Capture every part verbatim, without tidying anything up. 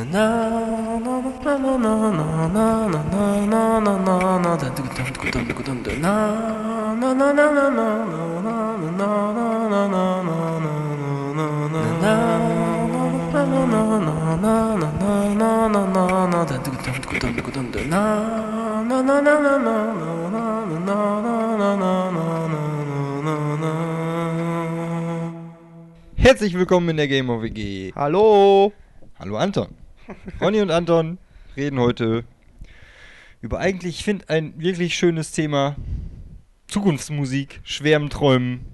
Herzlich willkommen in der Gamer W G. Hallo. Hallo Anton. Ronny und Anton reden heute über eigentlich, ich finde, ein wirklich schönes Thema. Zukunftsmusik, schwärmen, träumen.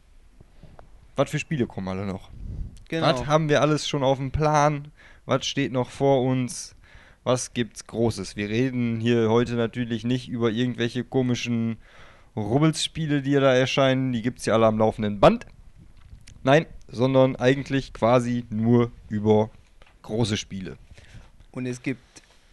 Was für Spiele kommen alle noch? Genau. Was haben wir alles schon auf dem Plan? Was steht noch vor uns? Was gibt's Großes? Wir reden hier heute natürlich nicht über irgendwelche komischen Rubbelsspiele, die da erscheinen. Die gibt's ja alle am laufenden Band. Nein, sondern eigentlich quasi nur über große Spiele. Und es gibt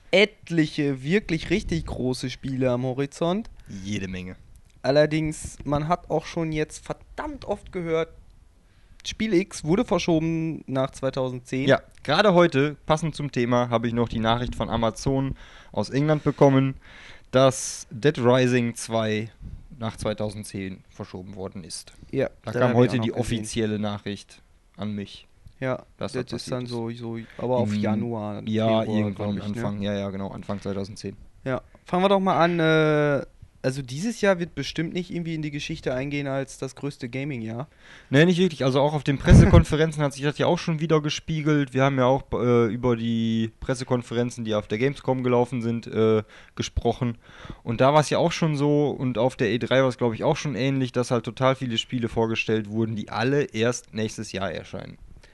etliche wirklich richtig große Spiele am Horizont. Jede Menge. Allerdings, man hat auch schon jetzt verdammt oft gehört, Spiel X wurde verschoben nach zweitausendzehn. Ja, gerade heute, passend zum Thema, habe ich noch die Nachricht von Amazon aus England bekommen, dass Dead Rising zwei nach zweitausendzehn verschoben worden ist. Ja, Da das kam hab ich heute auch noch die gesehen. offizielle Nachricht an mich. Ja, dass das, das ist dann passiert so, so, aber auf Im- Januar. Ja, Februar, irgendwann glaub ich, Anfang, Ne? ja, ja, genau, Anfang zweitausendzehn. Ja, fangen wir doch mal an. Äh, also dieses Jahr wird bestimmt nicht irgendwie in die Geschichte eingehen als das größte Gaming-Jahr. Nee, nicht wirklich. Also auch auf den Pressekonferenzen hat sich das ja auch schon wieder gespiegelt. Wir haben ja auch äh, über die Pressekonferenzen, die auf der Gamescom gelaufen sind, äh, gesprochen. Und da war es ja auch schon so, und auf der E drei war es, glaube ich, auch schon ähnlich, dass halt total viele Spiele vorgestellt wurden, die alle erst nächstes Jahr erscheinen.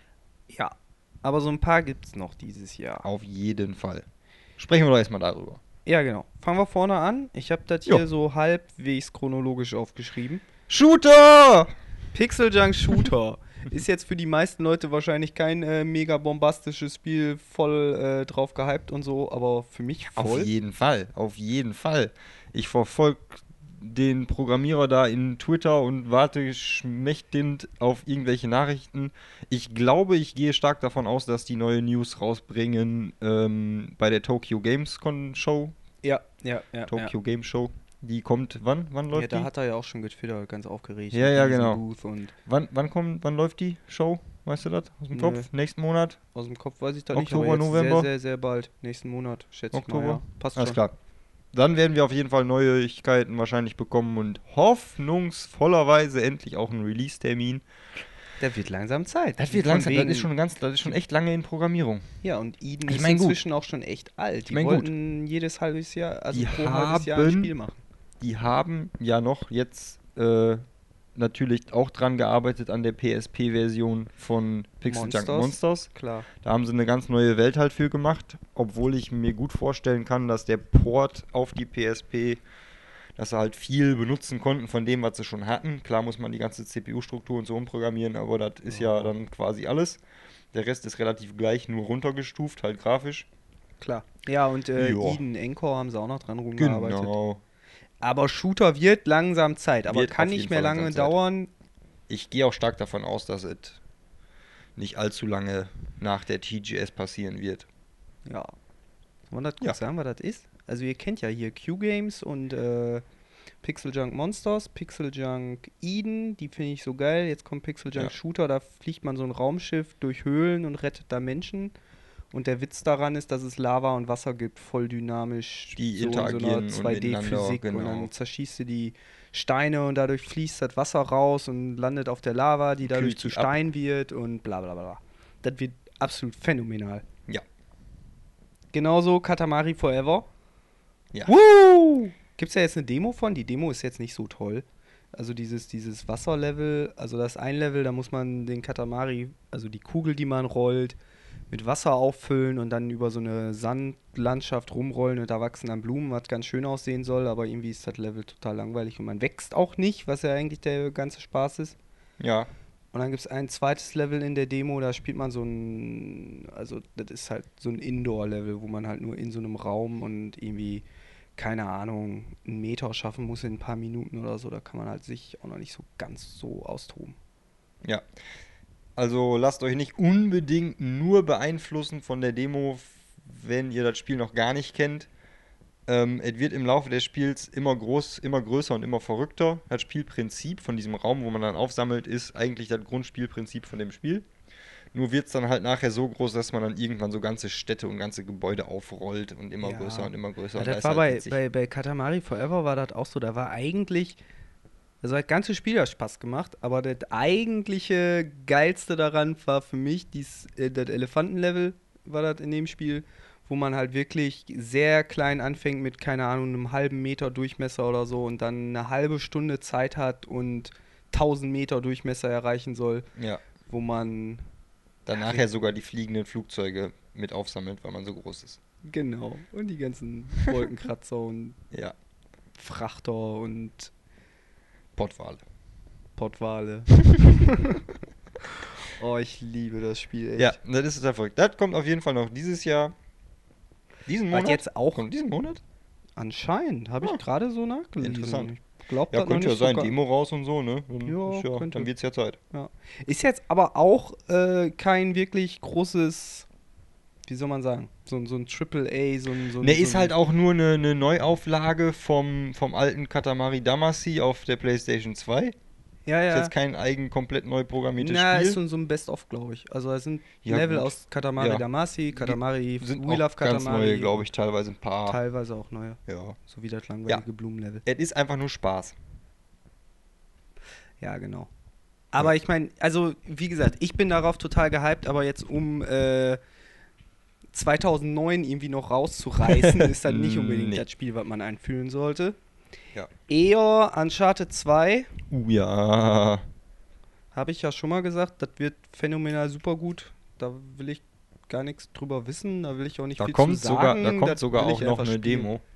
Ja, aber so ein paar gibt's noch dieses Jahr. Auf jeden Fall. Sprechen wir doch erstmal darüber. Ja, genau. Fangen wir vorne an. Ich habe das Jo. hier so halbwegs chronologisch aufgeschrieben. Shooter! Pixel Junk Shooter ist jetzt für die meisten Leute wahrscheinlich kein äh, mega bombastisches Spiel, voll äh, drauf gehypt und so, aber für mich voll. Auf jeden Fall, auf jeden Fall. Ich verfolge den Programmierer da in Twitter und warte schmächtend auf irgendwelche Nachrichten. Ich glaube, ich gehe stark davon aus, dass die neue News rausbringen ähm, bei der Tokyo Games Con Show. Ja, ja, ja. Tokyo Game Show. Die kommt, wann? Wann ja. läuft ja, da die? hat er ja auch schon getwittert, ganz aufgeregt. Ja, mit ja, diesem genau. Booth und Wann, wann, kommt, wann läuft die Show? Weißt du das aus dem Nö. Kopf? Nächsten Monat? aus dem Kopf weiß ich da Oktober, nicht, aber jetzt November? sehr, sehr, sehr bald. Nächsten Monat, schätze ich mal, Oktober? ja. Passt Alles schon. klar. Dann werden wir auf jeden Fall Neuigkeiten wahrscheinlich bekommen und hoffnungsvollerweise endlich auch einen Release-Termin. Da wird langsam Zeit. Das wird Von langsam, das wegen- ist schon ganz, das ist schon echt lange in Programmierung. Ja, und Eden Ich ist mein, gut. inzwischen auch schon echt alt. Die mein, gut. wollten jedes halbes Jahr, also Die pro halbes Jahr ein haben- Spiel machen. Die haben ja noch jetzt äh, natürlich auch dran gearbeitet an der P S P-Version von Pixel Junk Monsters. Monsters. Klar. Da haben sie eine ganz neue Welt halt für gemacht, obwohl ich mir gut vorstellen kann, dass der Port auf die P S P, dass sie halt viel benutzen konnten von dem, was sie schon hatten. Klar muss man die ganze C P U-Struktur und so umprogrammieren, aber das ist ja dann quasi alles. Der Rest ist relativ gleich, nur runtergestuft, halt grafisch. Klar. Ja, und äh, Ja. Eden Encore haben sie auch noch dran rumgearbeitet. Genau. Aber Shooter wird langsam Zeit, aber Wird kann auf nicht jeden mehr Fall lange langsam Zeit. dauern. Ich gehe auch stark davon aus, dass es nicht allzu lange nach der T G S passieren wird. Ja. Wollen wir das kurz Ja. sagen, was das ist? Also ihr kennt ja hier Q-Games und äh, Pixel Junk Monsters, Pixel Junk Eden, die finde ich so geil. Jetzt kommt Pixel Junk Ja. Shooter, da fliegt man so ein Raumschiff durch Höhlen und rettet da Menschen. Und der Witz daran ist, dass es Lava und Wasser gibt, voll dynamisch. Die so in interagieren so einer und zwei D-Physik. miteinander, Und genau. dann zerschießt du die Steine und dadurch fließt das Wasser raus und landet auf der Lava, die dadurch Kühlt zu die ab. Stein wird und bla bla bla. Das wird absolut phänomenal. Ja. Genauso Katamari Forever. Ja. Woo! Gibt's ja jetzt eine Demo von? Die Demo ist jetzt nicht so toll. Also dieses, dieses Wasserlevel, also das ein Level, da muss man den Katamari, also die Kugel, die man rollt, mit Wasser auffüllen und dann über so eine Sandlandschaft rumrollen und da wachsen dann Blumen, was ganz schön aussehen soll, aber irgendwie ist das Level total langweilig und man wächst auch nicht, was ja eigentlich der ganze Spaß ist. Ja. Und dann gibt es ein zweites Level in der Demo, da spielt man so ein, also das ist halt so ein Indoor-Level, wo man halt nur in so einem Raum und irgendwie, keine Ahnung, einen Meter schaffen muss in ein paar Minuten oder so, da kann man halt sich auch noch nicht so ganz so austoben. Ja. Also lasst euch nicht unbedingt nur beeinflussen von der Demo, wenn ihr das Spiel noch gar nicht kennt. Ähm, es wird im Laufe des Spiels immer groß, immer größer und immer verrückter. Das Spielprinzip von diesem Raum, wo man dann aufsammelt, ist eigentlich das Grundspielprinzip von dem Spiel. Nur wird es dann halt nachher so groß, dass man dann irgendwann so ganze Städte und ganze Gebäude aufrollt und immer Ja. größer und immer größer. Ja, und da das ist war halt bei, witzig. bei, bei Katamari Forever war das auch so. Da war eigentlich, also das ganze Spiel hat Spaß gemacht, aber das eigentliche Geilste daran war für mich dies, äh, das Elefantenlevel, war das in dem Spiel, wo man halt wirklich sehr klein anfängt mit, keine Ahnung, einem halben Meter Durchmesser oder so und dann eine halbe Stunde Zeit hat und tausend Meter Durchmesser erreichen soll, Ja. wo man, Dann Ja, nachher sogar die fliegenden Flugzeuge mit aufsammelt, weil man so groß ist. genau, und die ganzen Wolkenkratzer und Ja. Frachter und Pottwale. Pottwale. Oh, ich liebe das Spiel echt. Ja, das ist total verrückt. Das kommt auf jeden Fall noch dieses Jahr. Diesen Was Monat? jetzt auch Kommt diesen Monat? anscheinend, habe ich Ah, gerade so nachgelesen. interessant. Ich glaube, Ja, das noch könnte ja nicht so sein. ga- Demo raus und so, ne? Dann, Ja, ist ja, könnte. dann wird's ja Zeit. Ja. Ist jetzt aber auch äh, kein wirklich großes, wie soll man sagen, so, ein- so ein Triple A, so ein. So ein Ne, so ist ein, halt auch nur eine, eine Neuauflage vom, vom alten Katamari Damacy auf der PlayStation zwei. Ja, Ist ja. jetzt kein eigen komplett neu programmiertes Na, Spiel. ist so, so ein Best-of, glaube ich. Also, da sind Ja, Level gut. aus Katamari Ja. Damacy, Katamari, Sind We auch Love ganz Katamari. neue, glaube und ich, teilweise ein paar. Teilweise auch neue. Ja. So wie das langweilige Blumenlevel. Es ist einfach nur Spaß. Ja, genau. Aber ich meine, also wie gesagt, ich bin darauf total gehypt, aber jetzt um äh, zweitausendneun irgendwie noch rauszureißen, ist das nicht unbedingt Nee. das Spiel, was man einfühlen sollte. Ja. Eher Uncharted zwei, Uh, ja. habe ich ja schon mal gesagt, das wird phänomenal super gut. Da will ich gar nichts drüber wissen, da will ich auch nicht Da viel kommt zu sogar, sagen. da kommt das sogar will auch ich noch einfach eine spielen. Demo.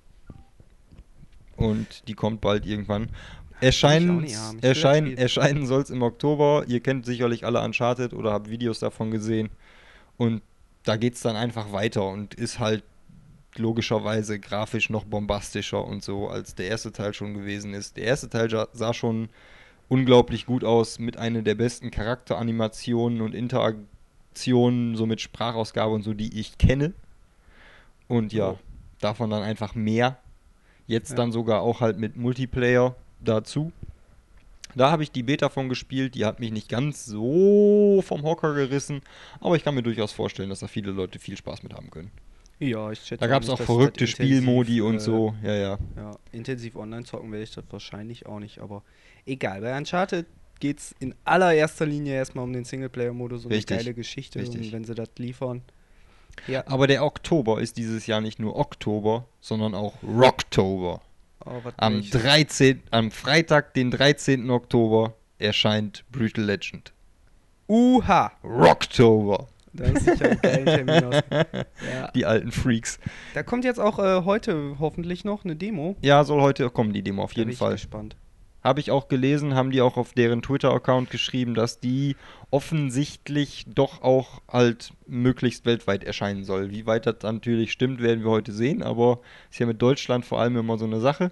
Und die kommt bald irgendwann. Will ich auch Erscheinen, nicht haben. Ich will das erscheinen, Spiel. erscheinen soll es im Oktober. Ihr kennt sicherlich alle Uncharted oder habt Videos davon gesehen. Und da geht es dann einfach weiter und ist halt logischerweise grafisch noch bombastischer und so, als der erste Teil schon gewesen ist. Der erste Teil ja- sah schon unglaublich gut aus, mit einer der besten Charakteranimationen und Interaktionen, so mit Sprachausgabe und so, die ich kenne. Und ja, Oh. davon dann einfach mehr. Jetzt Ja. dann sogar auch halt mit Multiplayer dazu. Da habe ich die Beta von gespielt, die hat mich nicht ganz so vom Hocker gerissen, aber ich kann mir durchaus vorstellen, dass da viele Leute viel Spaß mit haben können. Ja, ich schätze Da gab es nicht, auch dass verrückte das intensiv, Spielmodi und äh, so, ja, ja. Ja, intensiv online zocken werde ich das wahrscheinlich auch nicht, aber egal. Bei Uncharted geht es in allererster Linie erstmal um den Singleplayer-Modus und Richtig, eine geile Geschichte. richtig. Und wenn sie das liefern. Ja, Aber der Oktober ist dieses Jahr nicht nur Oktober, sondern auch Rocktober. oh, was Am welches? dreizehnten am Freitag, den dreizehnten Oktober, erscheint Brutal Legend. Uha! Rocktober. Da ist sicher ein geiler Termin aus. Ja. Die alten Freaks. Da kommt jetzt auch äh, heute hoffentlich noch eine Demo. Ja, soll heute kommen, die Demo auf Da bin jeden ich Fall. gespannt. Habe ich auch gelesen, haben die auch auf deren Twitter-Account geschrieben, dass die offensichtlich doch auch halt möglichst weltweit erscheinen soll. Wie weit das natürlich stimmt, werden wir heute sehen, aber ist ja mit Deutschland vor allem immer so eine Sache.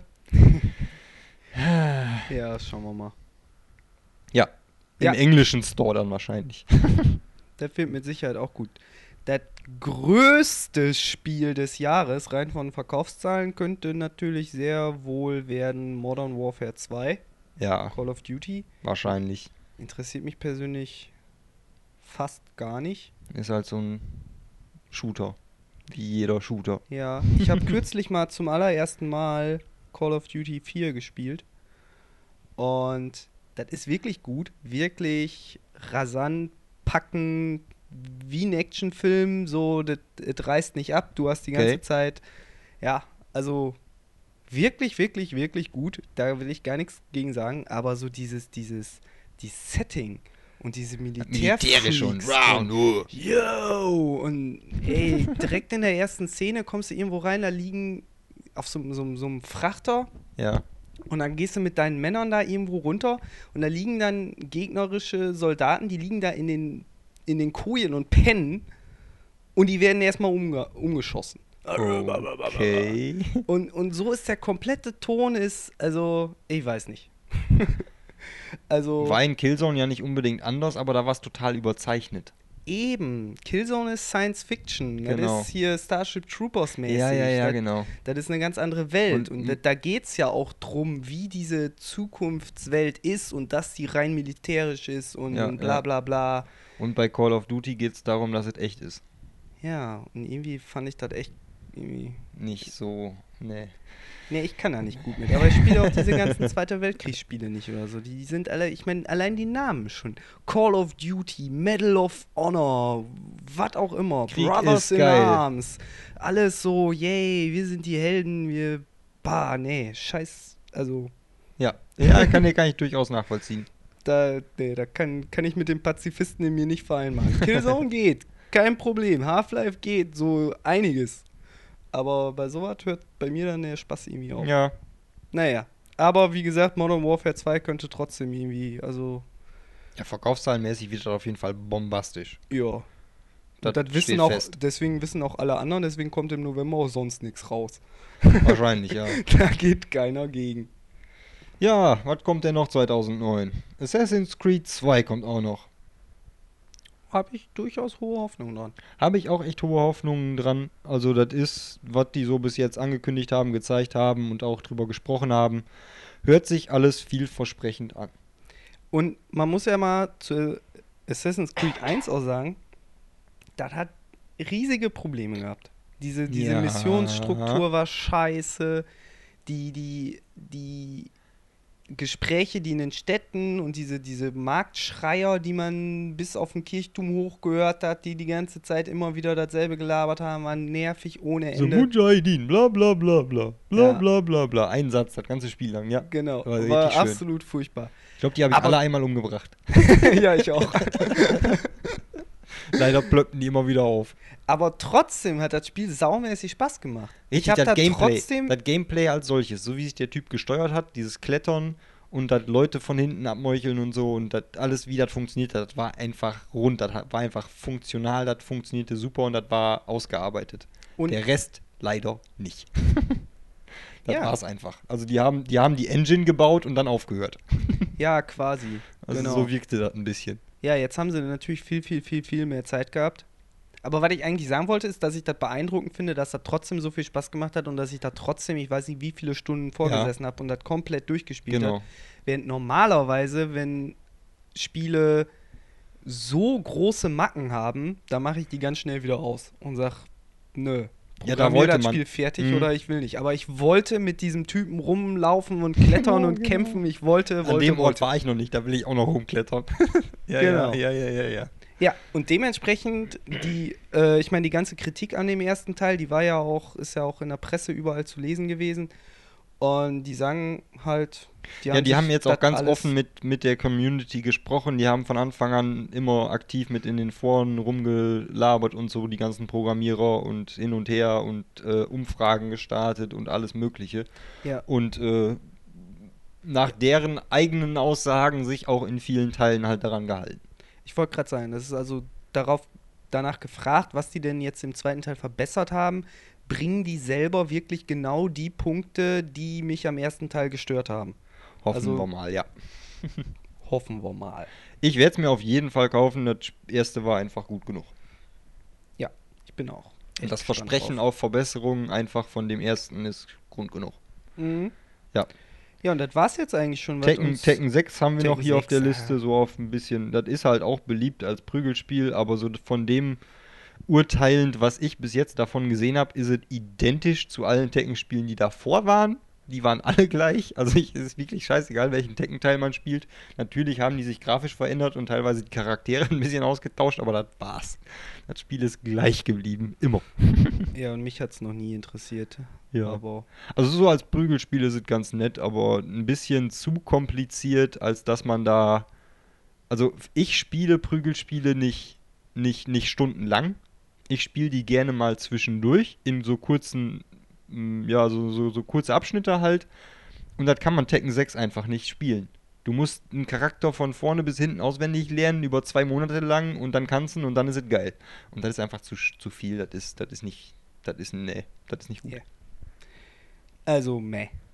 Ja, schauen wir mal. Ja, im Ja. englischen Store dann wahrscheinlich. Das wird mit Sicherheit auch gut. Das größte Spiel des Jahres, rein von Verkaufszahlen, könnte natürlich sehr wohl werden Modern Warfare zwei, Ja, Call of Duty. wahrscheinlich. Interessiert mich persönlich fast gar nicht. Ist halt so ein Shooter. Wie jeder Shooter. Ja, ich habe kürzlich mal zum allerersten Mal Call of Duty vier gespielt. Und das ist wirklich gut. Wirklich rasant, packend, wie ein Actionfilm. So, das das reißt nicht ab. Du hast die ganze Okay. Zeit. Ja, also wirklich, wirklich, wirklich gut. Da will ich gar nichts gegen sagen. Aber so dieses, dieses, dieses Setting und diese Militärisch und Militärfreaks wow, nur. Yo! Und ey, direkt in der ersten Szene kommst du irgendwo rein, da liegen auf so, so, so einem Frachter Ja. und dann gehst du mit deinen Männern da irgendwo runter und da liegen dann gegnerische Soldaten, die liegen da in den, in den Kojen und pennen und die werden erstmal umge umgeschossen. Okay. Und, und so ist der komplette Ton ist, also, ich weiß nicht. Also War in Killzone ja nicht unbedingt anders, aber da war es total überzeichnet. eben, Killzone ist Science Fiction. Das Genau. ist hier Starship Troopers mäßig. Ja, ja, ja, das, genau. das ist eine ganz andere Welt. Und Und, m- da, da geht es ja auch drum, wie diese Zukunftswelt ist und dass die rein militärisch ist und, Ja, und bla ja. bla bla. Und bei Call of Duty geht es darum, dass es echt ist. Ja, und irgendwie fand ich das echt irgendwie. Nicht so, ne. Nee, ich kann da nicht gut mit. Aber ich spiele auch diese ganzen Zweite Weltkriegsspiele nicht oder so. Die sind alle, ich meine, allein die Namen schon. Call of Duty, Medal of Honor, was auch immer. Krieg Brothers ist in geil. Arms. Alles so, yay, wir sind die Helden, wir. Bah, nee, scheiß. Also, Ja, ja, kann, kann ich durchaus nachvollziehen. da, nee, da kann, kann ich mit dem Pazifisten in mir nicht vereinbaren. Killzone geht, kein Problem. Half-Life geht, so einiges. Aber bei sowas hört bei mir dann der Spaß irgendwie auf. Ja, Naja, aber wie gesagt, Modern Warfare zwei könnte trotzdem irgendwie, also, ja, verkaufszahlenmäßig wird das auf jeden Fall bombastisch. ja. Das Und das wissen steht auch, fest. deswegen wissen auch alle anderen, deswegen kommt im November auch sonst nichts raus. Wahrscheinlich, ja. Da geht keiner gegen. Ja, was kommt denn noch zweitausendneun? Assassin's Creed zwei kommt auch noch. Habe ich durchaus hohe Hoffnung dran. Habe ich auch echt hohe Hoffnungen dran. Also das ist, was die so bis jetzt angekündigt haben, gezeigt haben und auch drüber gesprochen haben, hört sich alles vielversprechend an. Und man muss ja mal zu Assassin's Creed eins auch sagen, das hat riesige Probleme gehabt. Diese, diese Ja. Missionsstruktur war scheiße. Die, die, die Gespräche, die in den Städten und diese, diese Marktschreier, die man bis auf den Kirchturm hochgehört hat, die die ganze Zeit immer wieder dasselbe gelabert haben, waren nervig ohne So Ende. Mujahideen, bla bla bla bla, bla Ja. bla bla bla. Ein Satz, das ganze Spiel lang, ja. Genau, War richtig war schön. absolut furchtbar. Ich glaube, die habe ich Aber- alle einmal umgebracht. Ja, ich auch. Leider plöppten die immer wieder auf. Aber trotzdem hat das Spiel saumäßig Spaß gemacht. ich Richtig, habe das da Gameplay, trotzdem. das Gameplay als solches, so wie sich der Typ gesteuert hat, dieses Klettern und das Leute von hinten abmeucheln und so und das alles, wie das funktioniert hat, das war einfach rund, das hat- war einfach funktional, das funktionierte super und das war ausgearbeitet. Und Der Rest leider nicht. Das Ja. war's einfach. Also die haben, die haben die Engine gebaut und dann aufgehört. ja, quasi. Also genau. so wirkte das ein bisschen. Ja, jetzt haben sie natürlich viel, viel, viel, viel mehr Zeit gehabt. Aber was ich eigentlich sagen wollte, ist, dass ich das beeindruckend finde, dass das trotzdem so viel Spaß gemacht hat und dass ich da trotzdem, ich weiß nicht, wie viele Stunden vorgesessen habe und das komplett durchgespielt Genau. habe. Während normalerweise, wenn Spiele so große Macken haben, da mache ich die ganz schnell wieder aus und sag, nö. Ja, da programmier wollte das man- Spiel fertig Mhm. oder ich will nicht. Aber ich wollte mit diesem Typen rumlaufen und klettern Genau, und genau. kämpfen. Ich wollte, wollte, An dem Ort wollte. war ich noch nicht, da will ich auch noch rumklettern. ja, Genau. ja, ja, ja, ja, ja. Ja, und dementsprechend, die, äh, ich meine, die ganze Kritik an dem ersten Teil, die war ja auch, ist ja auch in der Presse überall zu lesen gewesen. Und die sagen halt, die Ja, die sich haben jetzt auch das ganz alles- offen mit, mit der Community gesprochen. Die haben von Anfang an immer aktiv mit in den Foren rumgelabert und so, die ganzen Programmierer und hin und her und äh, Umfragen gestartet und alles Mögliche. Ja, Und äh, nach deren eigenen Aussagen sich auch in vielen Teilen halt daran gehalten. ich wollte gerade sagen, das ist also darauf, danach gefragt, was die denn jetzt im zweiten Teil verbessert haben. Bringen die selber wirklich genau die Punkte, die mich am ersten Teil gestört haben? Hoffen Also- wir mal, ja. Hoffen wir mal. Ich werde es mir auf jeden Fall kaufen. Das erste war einfach gut genug. Ja, ich bin auch. Und echt das gespannt Versprechen drauf. auf Verbesserungen einfach von dem ersten ist Grund genug. Mhm. Ja. Ja, und das war's jetzt eigentlich schon. was Tekken, uns- Tekken sechs haben wir Tekken noch hier auf der sechs, Liste, ja. so auf ein bisschen. Das ist halt auch beliebt als Prügelspiel, aber so von dem urteilend, was ich bis jetzt davon gesehen habe, ist es identisch zu allen Tekken-Spielen, die davor waren. Die waren alle gleich. Also ich, es ist wirklich scheißegal, welchen Tekken-Teil man spielt. Natürlich haben die sich grafisch verändert und teilweise die Charaktere ein bisschen ausgetauscht, aber das war's. Das Spiel ist gleich geblieben. Immer. Ja, und mich hat's noch nie interessiert. Ja. Aber Also so als Prügelspiel ist es ganz nett, aber ein bisschen zu kompliziert, als dass man da. Also ich spiele Prügelspiele nicht, nicht, nicht stundenlang. Ich spiele die gerne mal zwischendurch in so kurzen, mm, ja, so, so, so kurze Abschnitte halt. Und das kann man Tekken sechs einfach nicht spielen. Du musst einen Charakter von vorne bis hinten auswendig lernen, über zwei Monate lang und dann kannst du und dann ist es geil. Und das ist einfach zu, zu viel, das ist, das ist nicht, das ist, nee, das ist nicht gut. Ja. also, meh.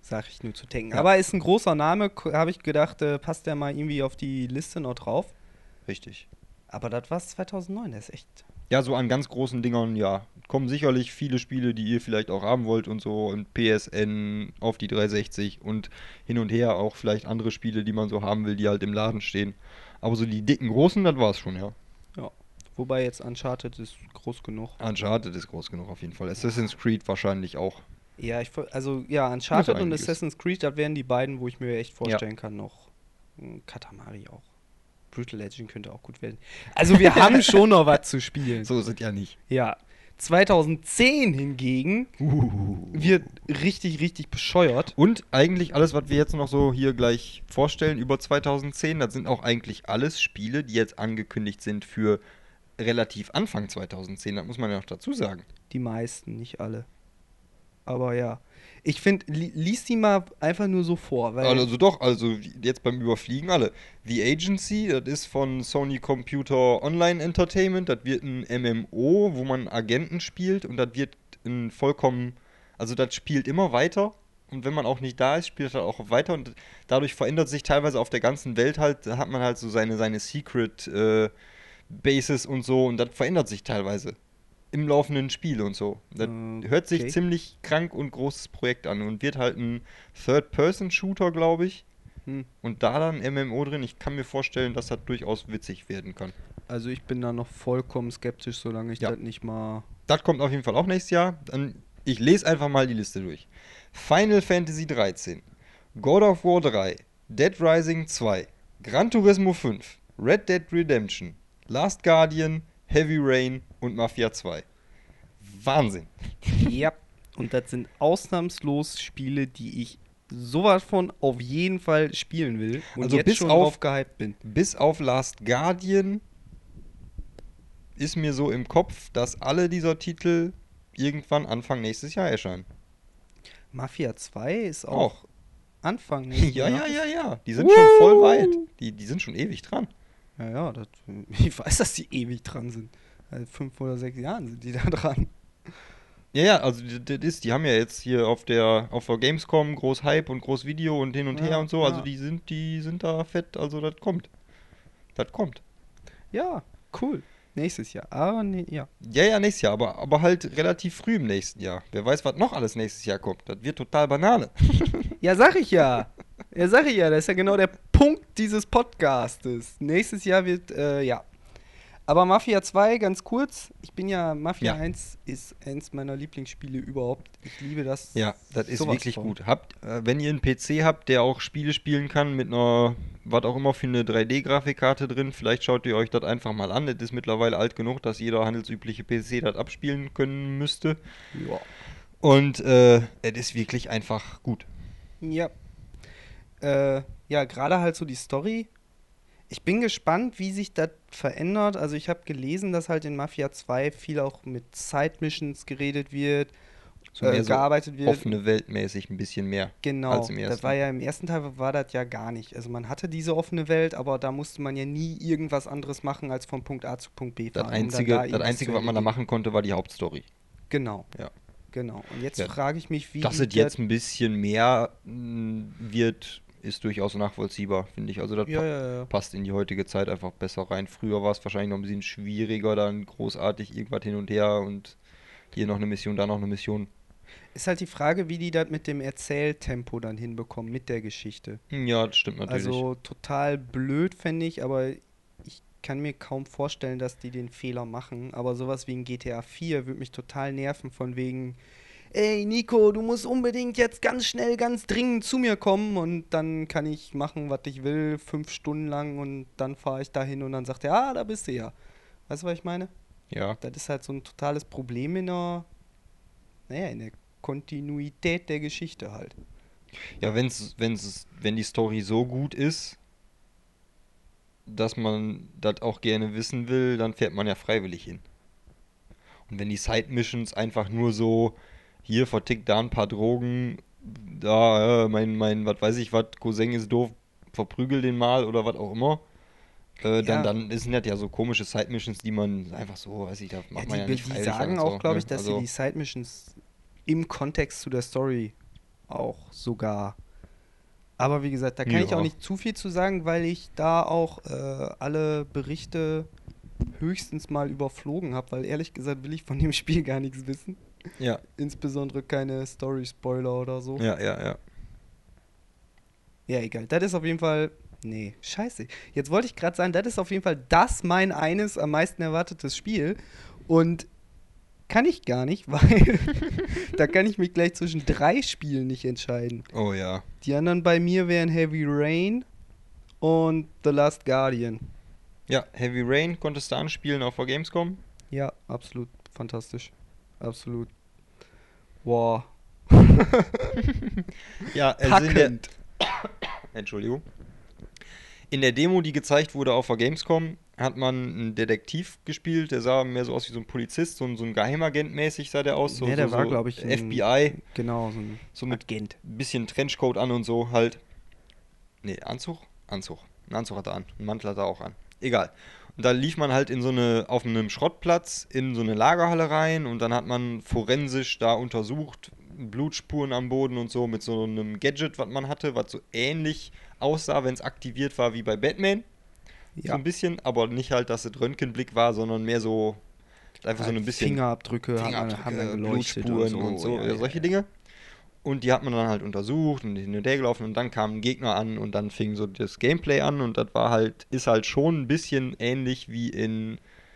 Sag ich nur zu Tekken. Ja. Aber ist ein großer Name, habe ich gedacht, äh, passt der mal irgendwie auf die Liste noch drauf. Richtig. Aber das war zweitausendneun, das ist echt. Ja, so an ganz großen Dingern, ja. Kommen sicherlich viele Spiele, die ihr vielleicht auch haben wollt und so. Und P S N auf die dreihundertsechzig und hin und her auch vielleicht andere Spiele, die man so haben will, die halt im Laden stehen. Aber so die dicken großen, das war's schon, ja. Ja. Wobei jetzt Uncharted ist groß genug. Uncharted ist groß genug auf jeden Fall. Assassin's Creed wahrscheinlich auch. Ja, ich, ver- also ja, Uncharted Das und einiges. Assassin's Creed, das wären die beiden, wo ich mir echt vorstellen kann, noch. Hm, Katamari auch. Brutal Legend könnte auch gut werden. Also wir haben schon noch was zu spielen. So sind ja nicht. Ja. zweitausendzehn hingegen Uh. wird richtig, richtig bescheuert. Und eigentlich alles, was wir jetzt noch so hier gleich vorstellen über zweitausendzehn, das sind auch eigentlich alles Spiele, die jetzt angekündigt sind für relativ Anfang zweitausendzehn. Das muss man ja noch dazu sagen. Die meisten, nicht alle. Aber ja. Ich finde, li lies die mal einfach nur so vor, weil Also doch, also jetzt beim Überfliegen alle. The Agency, das ist von Sony Computer Online Entertainment, das wird ein M M O, wo man Agenten spielt und das wird ein vollkommen, also das spielt immer weiter und wenn man auch nicht da ist, spielt das auch weiter und dadurch verändert sich teilweise auf der ganzen Welt halt, da hat man halt so seine, seine Secret äh, Bases und so und das verändert sich teilweise im laufenden Spiel und so. Das Äh, hört sich okay. ziemlich krank und großes Projekt an und wird halt ein Third-Person-Shooter, glaube ich. Hm. Und da dann M M O drin, ich kann mir vorstellen, dass das durchaus witzig werden kann. Also ich bin da noch vollkommen skeptisch, solange ich Ja. das nicht mal. Das kommt auf jeden Fall auch nächstes Jahr. Dann, ich lese einfach mal die Liste durch. Final Fantasy dreizehn, God of War drei, Dead Rising zwei, Gran Turismo fünf, Red Dead Redemption, Last Guardian, Heavy Rain und Mafia zwei. Wahnsinn. Ja. Und das sind ausnahmslos Spiele, die ich sowas von auf jeden Fall spielen will und Also jetzt bis schon auf- drauf gehypt bin. Bis auf Last Guardian ist mir so im Kopf, dass alle dieser Titel irgendwann Anfang nächstes Jahr erscheinen. Mafia zwei ist auch, Auch. Anfang nächsten Ja, ja, Jahres. ja, ja. Die sind schon voll weit. Die, die sind schon ewig dran. Ja, ja, das, ich weiß, dass die ewig dran sind. Seit fünf oder sechs Jahren sind die da dran. Ja, ja, also d- das ist, die haben ja jetzt hier auf der auf der Gamescom groß Hype und groß Video und hin und Ja, her und so. Also ja. die sind, die sind da fett, also das kommt. Das kommt. Ja, cool. Nächstes Jahr. Aber nee, ja. Ja, ja, nächstes Jahr, aber, aber halt relativ früh im nächsten Jahr. Wer weiß, was noch alles nächstes Jahr kommt. Das wird total Banane. Ja, sag ich ja. Ja, sag ich ja. Das ist ja genau der Punkt dieses Podcastes. Nächstes Jahr wird, äh, ja. Aber Mafia zwei, ganz kurz. Ich bin ja, Mafia Ja. eins ist eins meiner Lieblingsspiele überhaupt. Ich liebe das. Ja, das ist sowas wirklich von. gut. Habt, äh, wenn ihr einen P C habt, der auch Spiele spielen kann mit einer, was auch immer für eine drei D-Grafikkarte drin, vielleicht schaut ihr euch das einfach mal an. Das ist mittlerweile alt genug, dass jeder handelsübliche P C das abspielen können müsste. Ja. Und äh, es ist wirklich einfach gut. Ja. Äh, ja, gerade halt so die Story. Ich bin gespannt, wie sich das verändert. Also ich habe gelesen, dass halt in Mafia zwei viel auch mit Side-Missions geredet wird, So äh, mehr so gearbeitet wird. offene Weltmäßig ein bisschen mehr Genau, als im das ersten. war ja im ersten Teil war das ja gar nicht. Also man hatte diese offene Welt, aber da musste man ja nie irgendwas anderes machen, als von Punkt A zu Punkt B Das fahren. um dann Einzige, da das irgendwas Einzige zu was man da erledigen. machen konnte, war die Hauptstory. Genau, Ja. genau. Und jetzt Ja. frage ich mich, wie Dass die es jetzt ein bisschen mehr mh, wird, ist durchaus nachvollziehbar, finde ich. Also das Ja, pa ja, ja. passt in die heutige Zeit einfach besser rein. Früher war es wahrscheinlich noch ein bisschen schwieriger, dann großartig irgendwas hin und her und hier noch eine Mission, da noch eine Mission. Ist halt die Frage, wie die das mit dem Erzähltempo dann hinbekommen, mit der Geschichte. Hm, Ja, das stimmt natürlich. Also total blöd, fände ich, aber ich kann mir kaum vorstellen, dass die den Fehler machen. Aber sowas wie in G T A vier würde mich total nerven, von wegen, ey Nico, du musst unbedingt jetzt ganz schnell, ganz dringend zu mir kommen und dann kann ich machen, was ich will, fünf Stunden lang und dann fahre ich dahin und dann sagt er, ah, da bist du ja. Weißt du, was ich meine? ja. Das ist halt so ein totales Problem in der, naja, in der Kontinuität der Geschichte halt. Ja, wenn's, wenn's, wenn die Story so gut ist, dass man das auch gerne wissen will, dann fährt man ja freiwillig hin. Und wenn die Side-Missions einfach nur so, hier vertickt da ein paar Drogen, da, äh, mein, mein, was weiß ich, was, Cousin ist doof, verprügel den mal oder was auch immer, äh, dann, Ja. dann sind das ja so komische Side-Missions, die man einfach so, weiß ich, da macht Ja, man die, ja nicht die freiwillig sagen und auch, so, glaube ne? ich, dass Also, sie die Side-Missions im Kontext zu der Story auch sogar. Aber wie gesagt, da kann Ja. ich auch nicht zu viel zu sagen, weil ich da auch äh, alle Berichte höchstens mal überflogen habe, weil ehrlich gesagt will ich von dem Spiel gar nichts wissen. Ja, Insbesondere keine Story-Spoiler oder so. ja, ja, ja. Ja, egal. Das ist auf jeden Fall. Nee, scheiße. Jetzt wollte ich gerade sagen, das ist auf jeden Fall das mein eines am meisten erwartetes Spiel. Und kann ich gar nicht, weil da kann ich mich gleich zwischen drei Spielen nicht entscheiden. Oh ja. Die anderen bei mir wären Heavy Rain und The Last Guardian. Ja, Heavy Rain konntest du anspielen auf der Gamescom. Ja, absolut fantastisch. Absolut. Wow. Ja, also in der, Packend. Entschuldigung. In der Demo, die gezeigt wurde auf der Gamescom, hat man einen Detektiv gespielt, der sah mehr so aus wie so ein Polizist, so ein, so ein Geheimagent mäßig sah der aus. So, Ja, der so, war, so glaube ich, ein- F B I, Genau, so ein so mit Agent. bisschen Trenchcoat an und so halt. Nee, Anzug? Anzug. Einen Anzug hat er an. Einen Mantel hat er auch an. Egal. Und da lief man halt in so eine, auf einem Schrottplatz in so eine Lagerhalle rein und dann hat man forensisch da untersucht, Blutspuren am Boden und so mit so einem Gadget, was man hatte, was so ähnlich aussah, wenn es aktiviert war wie bei Batman. So Ja, ein bisschen, aber nicht halt, dass es Röntgenblick war, sondern mehr so, einfach so ein bisschen Fingerabdrücke, hat man, haben dann Fingerabdrücke, geleuchtet Blutspuren und so, ja, ja, ja, solche ja. Dinge. Und die hat man dann halt untersucht und hin und her gelaufen und dann kam ein Gegner an und dann fing so das Gameplay an und das war halt, ist halt schon ein bisschen ähnlich wie in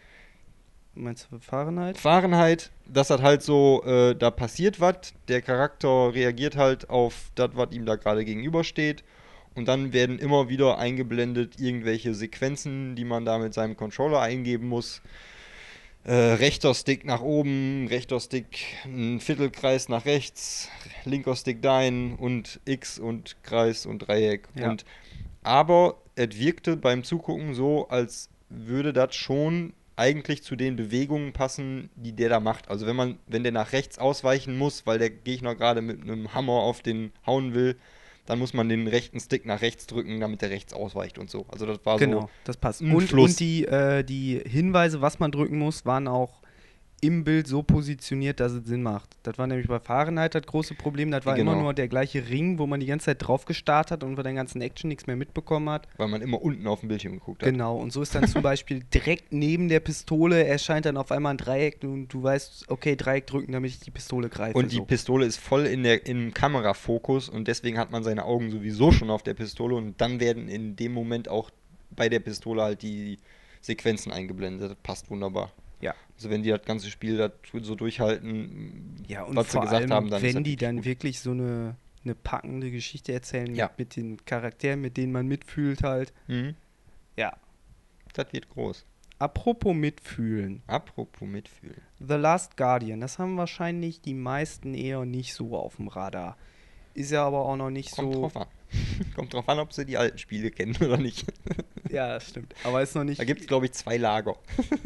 Meinst du Fahrenheit? Fahrenheit, dass das halt so, äh, da passiert was, der Charakter reagiert halt auf das, was ihm da gerade gegenübersteht und dann werden immer wieder eingeblendet irgendwelche Sequenzen, die man da mit seinem Controller eingeben muss. Äh, rechter Stick nach oben, rechter Stick ein Viertelkreis nach rechts, linker Stick dahin und X und Kreis und Dreieck. Ja. Und aber es wirkte beim Zugucken so, als würde das schon eigentlich zu den Bewegungen passen, die der da macht. Also wenn man, wenn der nach rechts ausweichen muss, weil der Gegner gerade mit einem Hammer auf den hauen will, dann muss man den rechten Stick nach rechts drücken, damit der rechts ausweicht und so. Also das war Genau, so das passt. ein Und, Fluss. und die, äh, die Hinweise, was man drücken muss, waren auch im Bild so positioniert, dass es Sinn macht. Das war nämlich bei Fahrenheit das große Problem. Das war Genau. immer nur der gleiche Ring, wo man die ganze Zeit drauf gestarrt hat und von der ganzen Action nichts mehr mitbekommen hat. Weil man immer unten auf dem Bildschirm geguckt hat. Genau, und so ist dann zum Beispiel direkt neben der Pistole erscheint dann auf einmal ein Dreieck und du weißt, okay, Dreieck drücken, damit ich die Pistole greife. Und die so. Pistole ist voll in der, im Kamerafokus und deswegen hat man seine Augen sowieso schon auf der Pistole und dann werden in dem Moment auch bei der Pistole halt die Sequenzen eingeblendet. Das passt wunderbar. Ja. Also wenn die das ganze Spiel da so durchhalten, Ja, und was sie vor gesagt allem, haben, dann ist wenn das die wirklich dann gut. wirklich so eine, eine packende Geschichte erzählen Ja. mit, mit den Charakteren, mit denen man mitfühlt halt. Mhm. Ja. Das wird groß. Apropos mitfühlen. Apropos mitfühlen. The Last Guardian, das haben wahrscheinlich die meisten eher nicht so auf dem Radar. Ist ja aber auch noch nicht Kommt so. drauf an. Kommt drauf an, ob sie die alten Spiele kennen oder nicht. Ja, das stimmt. Aber ist noch nicht. Da gibt es, glaube ich, zwei Lager.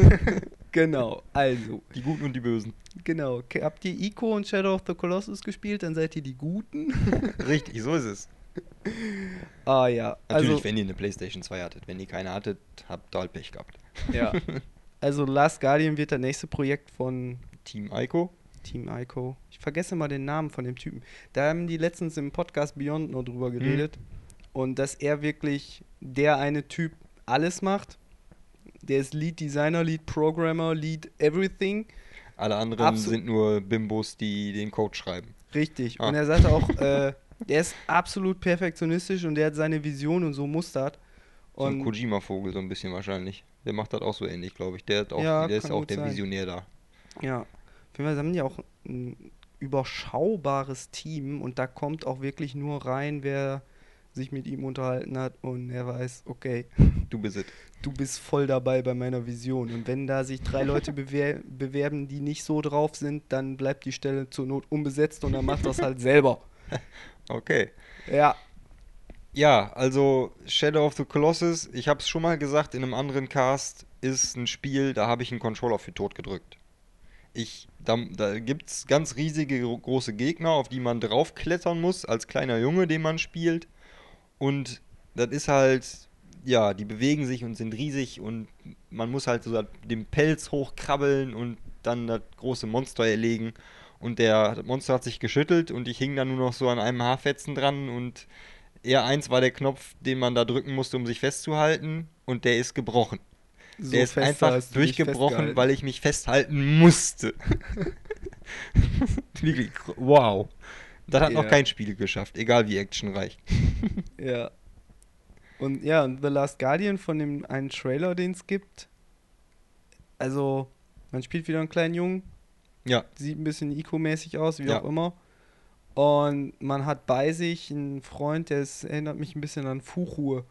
Genau, also. Die Guten und die Bösen. Genau. Ke- Habt ihr Ico und Shadow of the Colossus gespielt? Dann seid ihr die Guten. Richtig, so ist es. Ah ja. Natürlich, Also, wenn ihr eine PlayStation zwei hattet. Wenn ihr keine hattet, habt ihr halt Pech gehabt. ja. Also Last Guardian wird das nächste Projekt von Team Ico. Team Ico. Ich vergesse mal den Namen von dem Typen. Da haben die letztens im Podcast Beyond noch drüber geredet. Und dass er wirklich der eine Typ alles macht. Der ist Lead Designer, Lead Programmer, Lead Everything. Alle anderen Absolut. sind nur Bimbos, die den Code schreiben. Richtig. Ah. Und er sagte auch, äh, der ist absolut perfektionistisch und der hat seine Vision und so mustert. So ein Und Kojima-Vogel so ein bisschen wahrscheinlich. Der macht das auch so ähnlich, glaube ich. Der, hat auch, Ja, der ist kann auch gut der sein. Visionär da. ja, auf jeden Fall haben die auch ein überschaubares Team und da kommt auch wirklich nur rein, wer sich mit ihm unterhalten hat und er weiß, okay, Du bist es. du bist voll dabei bei meiner Vision. Und wenn da sich drei Leute bewer bewerben, die nicht so drauf sind, dann bleibt die Stelle zur Not unbesetzt und dann macht das halt selber. Okay. Ja, Ja, also Shadow of the Colossus, ich habe es schon mal gesagt in einem anderen Cast, ist ein Spiel, da habe ich einen Controller für tot gedrückt. Ich, da da gibt es ganz riesige gro- große Gegner, auf die man draufklettern muss, als kleiner Junge, den man spielt. Und das ist halt, ja, die bewegen sich und sind riesig und man muss halt so den Pelz hochkrabbeln und dann das große Monster erlegen. Und der das Monster hat sich geschüttelt und ich hing dann nur noch so an einem Haarfetzen dran und R eins war der Knopf, den man da drücken musste, um sich festzuhalten und der ist gebrochen. So Der ist fest einfach hast du dich durchgebrochen, festgehalten. weil ich mich festhalten musste. Wirklich, wow. Das hat noch Ja. kein Spiel geschafft, egal wie actionreich. Ja. Und ja, und The Last Guardian von dem einen Trailer, den es gibt. Also, man spielt wieder einen kleinen Jungen, Ja, sieht ein bisschen Ico-mäßig aus, wie Ja. auch immer. Und man hat bei sich einen Freund, der ist, erinnert mich ein bisschen an Fuchur.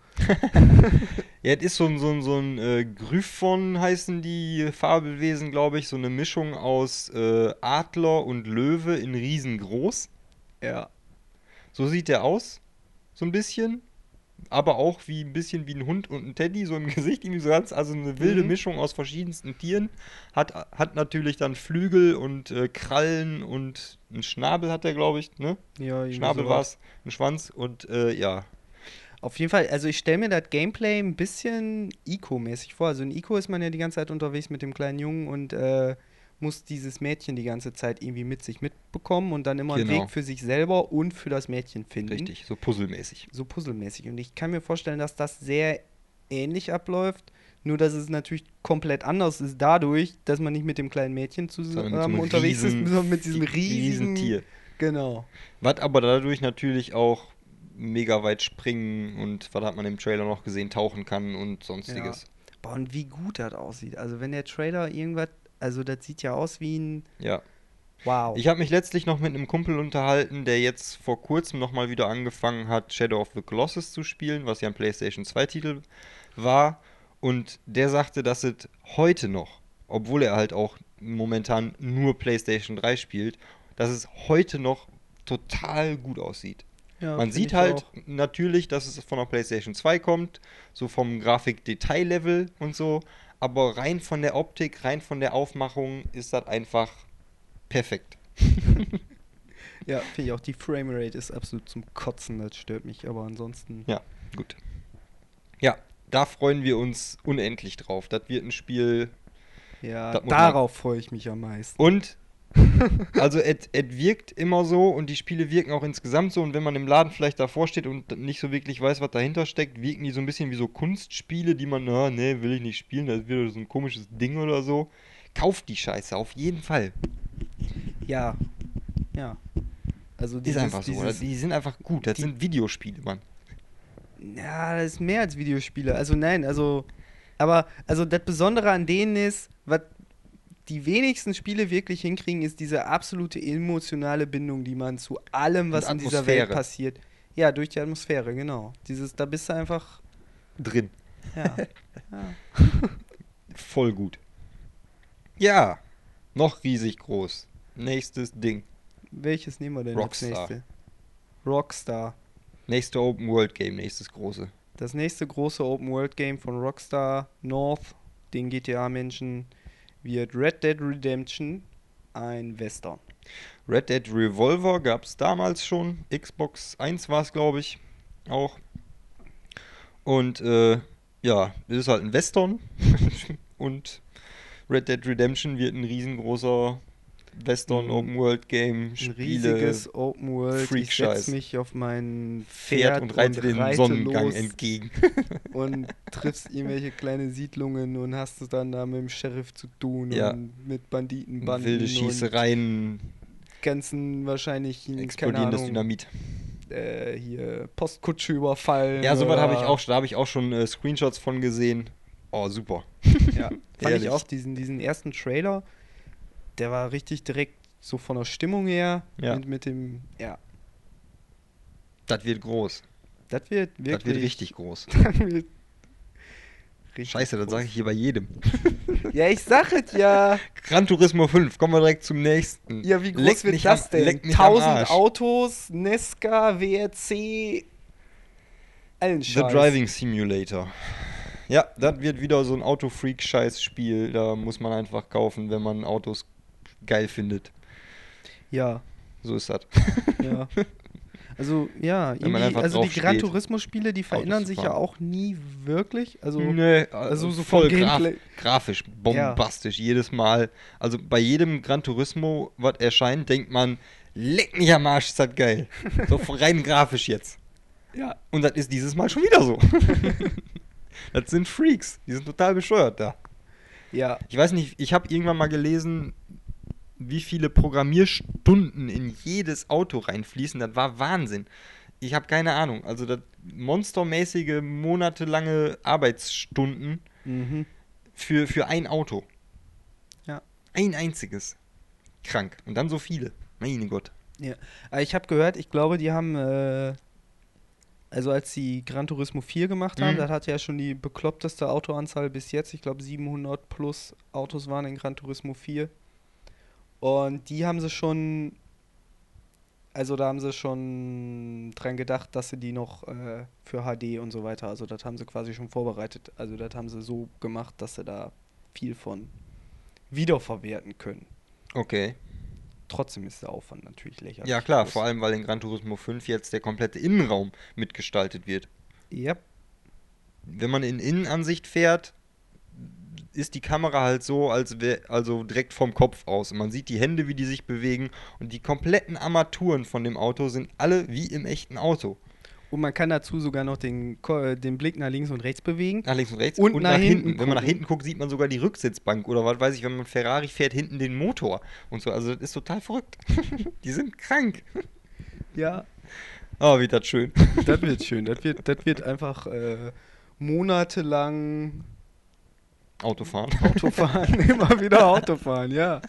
ja, es ist so ein, so ein, so ein äh, Gryphon heißen die Fabelwesen, glaube ich. So eine Mischung aus äh, Adler und Löwe in riesengroß. Ja. So sieht der aus, so ein bisschen. Aber auch wie ein bisschen wie ein Hund und ein Teddy, so im Gesicht, irgendwie so ganz, also eine wilde Mhm. Mischung aus verschiedensten Tieren. Hat, hat natürlich dann Flügel und äh, Krallen und einen Schnabel hat er, glaube ich, ne? Ja, irgendwie Schnabel sowas. war es, ein Schwanz und äh, ja, Auf jeden Fall, also ich stelle mir das Gameplay ein bisschen Ico-mäßig vor. Also in Ico ist man ja die ganze Zeit unterwegs mit dem kleinen Jungen und äh, muss dieses Mädchen die ganze Zeit irgendwie mit sich mitbekommen und dann immer einen genau, Weg für sich selber und für das Mädchen finden. richtig, so puzzelmäßig. So puzzelmäßig. Und ich kann mir vorstellen, dass das sehr ähnlich abläuft. Nur, dass es natürlich komplett anders ist dadurch, dass man nicht mit dem kleinen Mädchen Sondern mit so zusammen einem unterwegs ist, riesen, sondern mit diesem riesen riesigen. Tier. Genau. Was aber dadurch natürlich auch mega weit springen und was hat man im Trailer noch gesehen, tauchen kann und Ja. sonstiges. Boah, und wie gut das aussieht. Also, wenn der Trailer irgendwas. Also, das sieht ja aus wie ein. Ja. Wow. Ich habe mich letztlich noch mit einem Kumpel unterhalten, der jetzt vor kurzem nochmal wieder angefangen hat, Shadow of the Colossus zu spielen, was ja ein PlayStation zwei Titel war. Und der sagte, dass es heute noch, obwohl er halt auch momentan nur PlayStation drei spielt, dass es heute noch total gut aussieht. Ja, Man finde sieht ich halt auch. natürlich, dass es von der PlayStation zwei kommt, so vom Grafik-Detail-Level und so, aber rein von der Optik, rein von der Aufmachung ist das einfach perfekt. Ja, finde ich auch. Die Framerate ist absolut zum Kotzen. Das stört mich. Aber ansonsten. Ja, gut. Ja, da freuen wir uns unendlich drauf. Das wird ein Spiel, Ja, das muss man. darauf freue ich mich am meisten. Und, also, es wirkt immer so und die Spiele wirken auch insgesamt so. Und wenn man im Laden vielleicht davor steht und nicht so wirklich weiß, was dahinter steckt, wirken die so ein bisschen wie so Kunstspiele, die man, na, nee, will ich nicht spielen, das ist wieder so ein komisches Ding oder so. Kauft die Scheiße, auf jeden Fall. Ja. Ja. Also Ist dieses, einfach so, oder? dieses, Die sind einfach gut. Das die- sind Videospiele, Mann. ja, das ist mehr als Videospiele. Also nein, also, aber, also das Besondere an denen ist, was die wenigsten Spiele wirklich hinkriegen, ist diese absolute emotionale Bindung, die man zu allem, was Und in dieser Welt Atmosphäre. passiert. Ja, durch die Atmosphäre, genau. Dieses, da bist du einfach, Drin. ja. ja. Voll gut. Ja, noch riesig groß. Nächstes Ding. Welches nehmen wir denn Rockstar. als nächste? Rockstar. Nächste Open World Game, nächstes große. Das nächste große Open-World-Game von Rockstar North, den G T A-Menschen, wird Red Dead Redemption, ein Western. Red Dead Revolver gab es damals schon. Xbox eins war es, glaube ich, auch. Und äh, ja, das ist halt ein Western. Und Red Dead Redemption wird ein riesengroßer Western Mhm. Open World Game. Ein Spiele, riesiges Open-World. Ich Freak-Scheiß. setze mich auf mein Pferd Pferd und reite den reite Sonnengang los entgegen. und triffst irgendwelche kleine Siedlungen und hast es dann da mit dem Sheriff zu tun Ja. und mit Banditenbanden Wilde und Schießereien, ganzen wahrscheinlich, keine explodierendes Ahnung, Dynamit. äh, hier Postkutsche überfallen. Ja, sowas habe ich oder- auch, da habe ich auch schon äh, Screenshots von gesehen. Oh, super. Ja, fand Ehrlich. ich auch diesen, diesen ersten Trailer, der war richtig direkt so von der Stimmung her Ja. mit, mit dem, ja, Das wird groß. das wird Das wirklich, wird richtig groß. das wird richtig Scheiße, das groß. sage ich hier bei jedem. Ja, ich sag es ja. Gran Turismo fünf, kommen wir direkt zum nächsten. Ja, wie groß Leck wird mich das am- denn? leck mich am Tausend Arsch. Autos, Nesca, W R C, allen The Scheiß. Driving Simulator. Ja, das wird wieder so ein Autofreak-Scheiß-Spiel. Da muss man einfach kaufen, wenn man Autos geil findet. Ja, So ist das. ja. Also, ja, Wenn man irgendwie, einfach also die drauf Gran steht, Turismo-Spiele, die verändern zu sich ja fahren. auch nie wirklich. Also, Nee, also so voll vom graf Gameplay. grafisch, Ja, bombastisch, jedes Mal. Also bei jedem Gran Turismo, was erscheint, denkt man, leck mich am Arsch, ist das geil. So rein grafisch jetzt. ja, Und das ist dieses Mal schon wieder so. Das sind Freaks, die sind total bescheuert da. ja. Ich weiß nicht, ich habe irgendwann mal gelesen, wie viele Programmierstunden in jedes Auto reinfließen. Das war Wahnsinn. Ich habe keine Ahnung. Also das monstermäßige, monatelange Arbeitsstunden Mhm. für, für ein Auto. Ja. Ein einziges. Krank. Und dann so viele. Mein Gott. Ja. Aber ich habe gehört, ich glaube, die haben, äh, also als sie Gran Turismo vier gemacht haben, Mhm. das hatte ja schon die bekloppteste Autoanzahl bis jetzt. Ich glaube, siebenhundert plus Autos waren in Gran Turismo vier. Und die haben sie schon, also da haben sie schon dran gedacht, dass sie die noch äh, für H D und so weiter, also das haben sie quasi schon vorbereitet. Also das haben sie so gemacht, dass sie da viel von wiederverwerten können. Okay. Trotzdem ist der Aufwand natürlich lächerlich Ja klar, groß. vor allem weil in Gran Turismo fünf jetzt der komplette Innenraum mitgestaltet wird. Ja, Wenn man in Innenansicht fährt, ist die Kamera halt so, als wär, also direkt vom Kopf aus. Und man sieht die Hände, wie die sich bewegen. Und die kompletten Armaturen von dem Auto sind alle wie im echten Auto. und man kann dazu sogar noch den, Ko- äh, den Blick nach links und rechts bewegen. Nach links und rechts Und nach hinten Wenn man nach gucken. hinten guckt, sieht man sogar die Rücksitzbank. Oder was weiß ich, wenn man Ferrari fährt, hinten den Motor. Und so. Also das ist total verrückt. Die sind krank. Ja, Oh, wie das schön. das wird schön. Das wird, das wird einfach äh, monatelang Autofahren. Autofahren, immer wieder Autofahren, ja.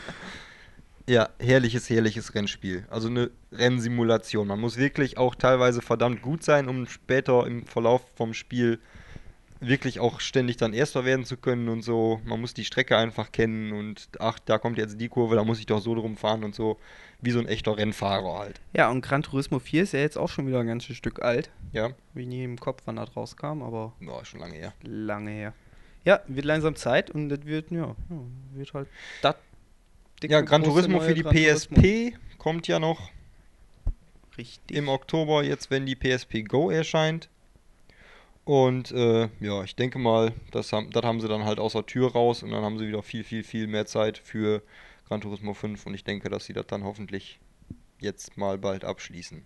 Ja, herrliches, herrliches Rennspiel. Also eine Rennsimulation. Man muss wirklich auch teilweise verdammt gut sein, um später im Verlauf vom Spiel wirklich auch ständig dann Erster werden zu können und so. Man muss die Strecke einfach kennen und ach, da kommt jetzt die Kurve, da muss ich doch so drum fahren und so. Wie so ein echter Rennfahrer halt. Ja, und Gran Turismo vier ist ja jetzt auch schon wieder ein ganzes Stück alt. Ja, Wie nie im Kopf, wann das rauskam, aber ja schon lange her. lange her. Ja, wird langsam Zeit und das wird, ja, ja wird halt das dicke, Ja, Gran große Turismo neue für die Gran P S Turismo. P kommt ja noch Richtig. im Oktober, jetzt wenn die P S P Go erscheint. Und äh, ja, ich denke mal, das haben, das haben sie dann halt aus der Tür raus und dann haben sie wieder viel, viel, viel mehr Zeit für Gran Turismo fünf und ich denke, dass sie das dann hoffentlich jetzt mal bald abschließen.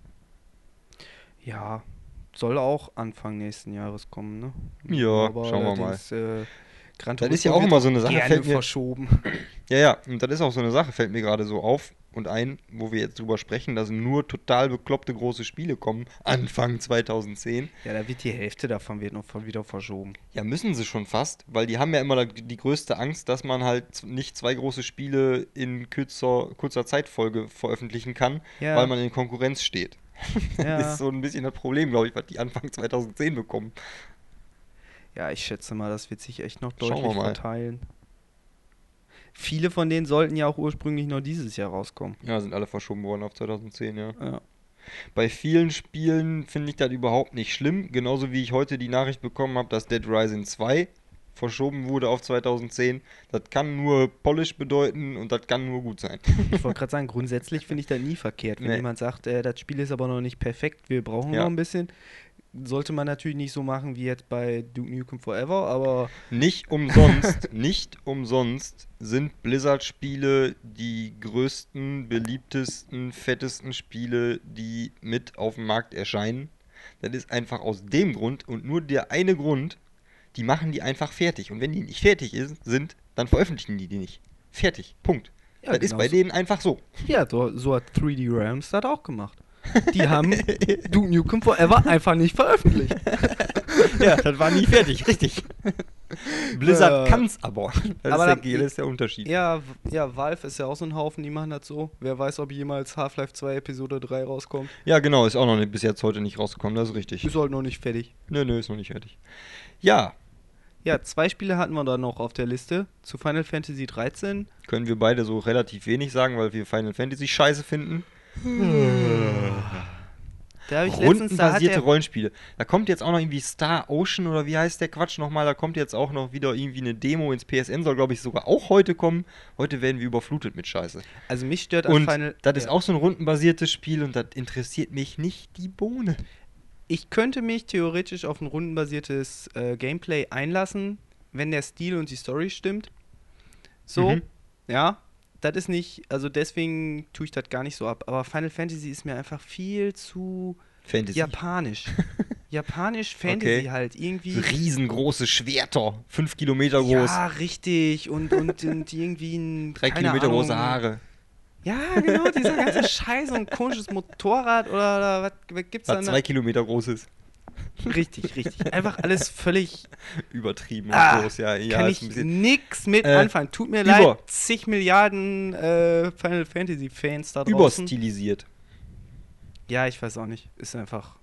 Ja, soll auch Anfang nächsten Jahres kommen, ne? Ja, schauen wir mal. allerdings, Äh, Gran Das ist Turismo ja auch wird immer so eine Sache, gerne fällt mir- verschoben. Ja, ja, und das ist auch so eine Sache, fällt mir gerade so auf und ein, wo wir jetzt drüber sprechen, dass nur total bekloppte große Spiele kommen, Anfang zweitausendzehn. Ja, da wird die Hälfte davon wird noch von- wieder verschoben. Ja, müssen sie schon fast, weil die haben ja immer die größte Angst, dass man halt z- nicht zwei große Spiele in kürzer, kurzer Zeitfolge veröffentlichen kann, Ja. weil man in Konkurrenz steht. Das Ja. ist so ein bisschen das Problem, glaube ich, was die Anfang zweitausendzehn bekommen. Ja, ich schätze mal, das wird sich echt noch Schauen wir deutlich mal. verteilen. Viele von denen sollten ja auch ursprünglich noch dieses Jahr rauskommen. Ja, sind alle verschoben worden auf zweitausendzehn, ja. Ja. Bei vielen Spielen finde ich das überhaupt nicht schlimm, genauso wie ich heute die Nachricht bekommen habe, dass Dead Rising zwei verschoben wurde auf zweitausendzehn. Das kann nur Polish bedeuten und das kann nur gut sein. Ich wollte gerade sagen, grundsätzlich finde ich das nie verkehrt. Wenn Nee. jemand sagt, äh, das Spiel ist aber noch nicht perfekt, wir brauchen Ja. noch ein bisschen, sollte man natürlich nicht so machen wie jetzt bei Duke Nukem Forever, aber Nicht umsonst, nicht umsonst sind Blizzard-Spiele die größten, beliebtesten, fettesten Spiele, die mit auf dem Markt erscheinen. Das ist einfach aus dem Grund und nur der eine Grund, die machen die einfach fertig. Und wenn die nicht fertig ist, sind, dann veröffentlichen die die nicht. Fertig. Punkt. Ja, das ist genau bei so. denen einfach so. ja, so, so hat drei D Realms das auch gemacht. Die haben Duke Nukem Forever einfach nicht veröffentlicht. Ja, das war nie fertig, richtig. Blizzard Äh, kann's aber. Das, aber ist, der, da- das ist der Unterschied. Ja, w- ja, Valve ist ja auch so ein Haufen, die machen das so. Wer weiß, ob jemals Half-Life zwei Episode drei rauskommt. Ja, genau, ist auch noch nicht, bis jetzt heute nicht rausgekommen, das ist richtig. Ist halt noch nicht fertig. Nö, nö, ist noch nicht fertig. Ja, Ja, zwei Spiele hatten wir da noch auf der Liste. Zu Final Fantasy dreizehn. können wir beide so relativ wenig sagen, weil wir Final Fantasy scheiße finden. Da habe ich letztens, da hat Rundenbasierte der, Rollenspiele. Da kommt jetzt auch noch irgendwie Star Ocean oder wie heißt der Quatsch nochmal? Da kommt jetzt auch noch wieder irgendwie eine Demo ins P S N, soll glaube ich sogar auch heute kommen. Heute werden wir überflutet mit Scheiße. also mich stört an Und Final, das ist ja. auch so ein rundenbasiertes Spiel und das interessiert mich nicht die Bohne. Ich könnte mich theoretisch auf ein rundenbasiertes äh, Gameplay einlassen, wenn der Stil und die Story stimmt. So, Mhm. ja. Das ist nicht, also deswegen tue ich das gar nicht so ab. Aber Final Fantasy ist mir einfach viel zu Fantasy. japanisch. Japanisch Fantasy Okay. halt. So Irgendwie. riesengroße Schwerter, fünf Kilometer groß, Ja, richtig. Und, und, und irgendwie ein. drei keine Kilometer Ahnung, große Haare. Ja, genau, dieser ganze Scheiß und ein komisches Motorrad oder, oder was, was gibt's da? Was zwei Kilometer groß ist. Richtig, richtig. Einfach alles völlig. Übertrieben und Ah, groß, ja. Ja, kann ist ein ich bisschen. nix mit Äh, anfangen. Tut mir über- leid, zig Milliarden äh, Final Fantasy Fans da draußen. Überstilisiert. Ja, ich weiß auch nicht. Ist einfach.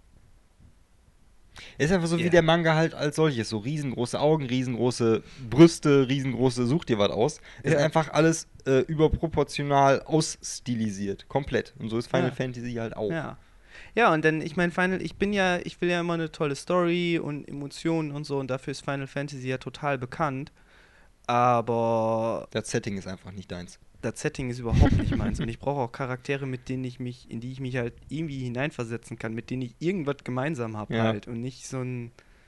Ist einfach so Ja. wie der Manga halt als solches. So riesengroße Augen, riesengroße Brüste, riesengroße, such dir was aus. Ist Ja. einfach alles äh, überproportional ausstilisiert. Komplett. Und so ist Final Ja. Fantasy halt auch. Ja. Ja, und dann, ich meine, Final, ich bin ja, ich will ja immer eine tolle Story und Emotionen und so und dafür ist Final Fantasy ja total bekannt. Aber Das Setting ist einfach nicht deins. das Setting ist überhaupt nicht meins und ich brauche auch Charaktere, mit denen ich mich, in die ich mich halt irgendwie hineinversetzen kann, mit denen ich irgendwas gemeinsam habe Ja. halt und nicht so ein.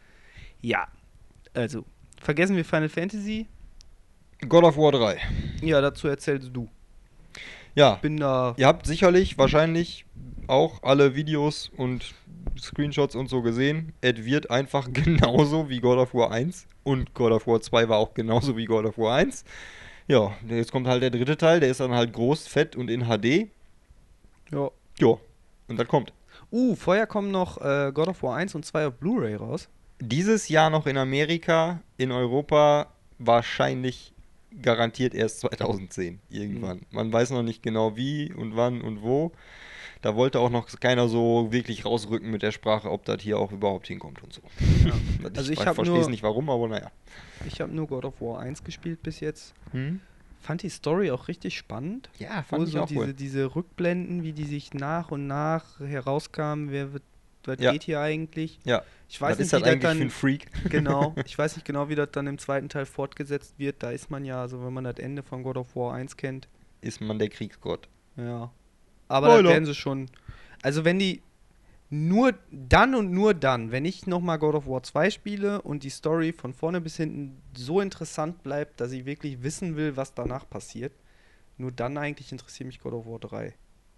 Ja, also vergessen wir Final Fantasy. God of War drei. Ja, dazu erzählst du. Ja, Bin da. ihr habt sicherlich wahrscheinlich auch alle Videos und Screenshots und so gesehen. Es wird einfach genauso wie God of War eins. Und God of War zwei war auch genauso wie God of War eins. Ja, jetzt kommt halt der dritte Teil. Der ist dann halt groß, fett und in H D. Ja. Ja, und das kommt. Uh, vorher kommen noch äh, God of War eins und zwei auf Blu-ray raus. Dieses Jahr noch in Amerika, in Europa wahrscheinlich garantiert erst zweitausendzehn irgendwann. Man weiß noch nicht genau wie und wann und wo. Da wollte auch noch keiner so wirklich rausrücken mit der Sprache, ob das hier auch überhaupt hinkommt und so. Das- Also ich ich hab verstehe nur- es nicht warum, aber naja. Ich habe nur God of War eins gespielt bis jetzt. Hm? Fand die Story auch richtig spannend. Ja, Wo fand ich so auch diese, cool. diese Rückblenden, wie die sich nach und nach herauskamen, wer wird, was Ja. geht hier eigentlich. Ja, Ich weiß was nicht, ist wie das das eigentlich dann für ein Freak? genau. Ich weiß nicht genau, wie das dann im zweiten Teil fortgesetzt wird. Da ist man ja, also wenn man das Ende von God of War eins kennt, Ist man der Kriegsgott? ja. Aber da Spoiler. werden sie schon. Also wenn die nur dann und nur dann, wenn ich nochmal God of War zwei spiele und die Story von vorne bis hinten so interessant bleibt, dass ich wirklich wissen will, was danach passiert, nur dann eigentlich interessiert mich God of War drei.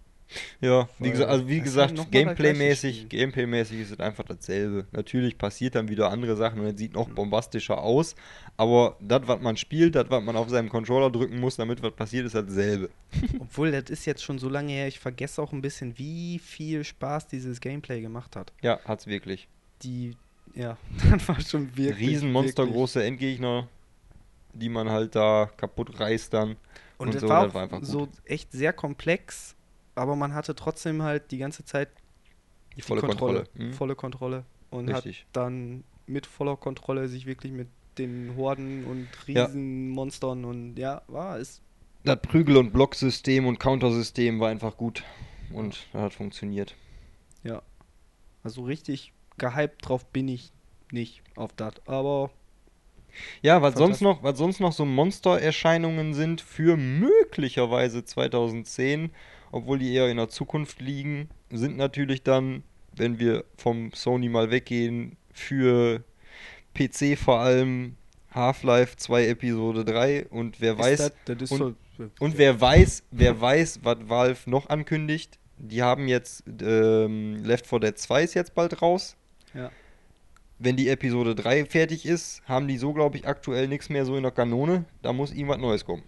Ja, wie Weil gesagt, also wie das ist gesagt, halt noch mal das gleiche Gameplay-mäßig, Spiel. Gameplay-mäßig ist es einfach dasselbe. Natürlich passiert dann wieder andere Sachen und es sieht noch Mhm. bombastischer aus, aber das, was man spielt, das, was man auf seinem Controller drücken muss, damit was passiert, ist dasselbe. Obwohl, das ist jetzt schon so lange her, ich vergesse auch ein bisschen, wie viel Spaß dieses Gameplay gemacht hat. Ja, hat's wirklich. Die, ja, das war schon wirklich. Riesen wirklich. monstergroße Endgegner, die man halt da kaputt reißt dann. Und, und das so, war das auch war einfach gut. so echt sehr komplex, aber man hatte trotzdem halt die ganze Zeit Die volle Kontrolle. Mhm. volle Kontrolle und Richtig. hat dann mit voller Kontrolle sich wirklich mit den Horden und Ja. Riesenmonstern und ja, war es. Das Prügel- und Blocksystem und Countersystem war einfach gut und das hat funktioniert. Ja. Also richtig gehypt drauf bin ich nicht auf das, aber Ja, was sonst Fantastisch. noch, was sonst noch so Monstererscheinungen sind für möglicherweise zweitausendzehn, obwohl die eher in der Zukunft liegen, sind natürlich dann, wenn wir vom Sony mal weggehen, für P C vor allem Half-Life zwei Episode drei und wer weiß, ist das, das ist und- so, und wer weiß, wer weiß, was Valve noch ankündigt. Die haben jetzt ähm, Left four Dead zwei ist jetzt bald raus. ja. Wenn die Episode drei fertig ist, haben die so, glaube ich, aktuell nichts mehr so in der Kanone. Da muss irgendwas Neues kommen.